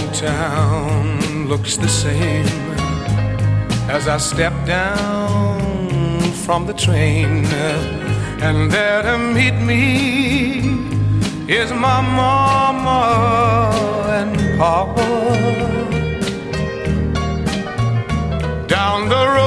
town looks the same as I step down from the train, and there to meet me is my mama and papa. Down the road